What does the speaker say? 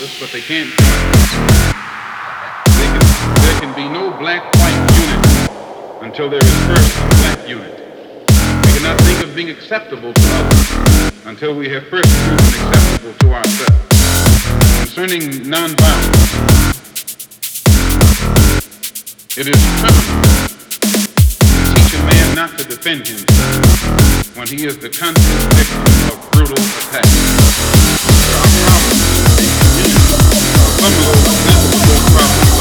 us, but they can't join us. There can be no black-white unity until there is first a black unity. We cannot think of being acceptable to others until we have first proven acceptable to ourselves. Concerning nonviolence, it is criminal to teach a man not to defend himself when he is the constant victim of brutal attack. There are problems in the community. Some of those problems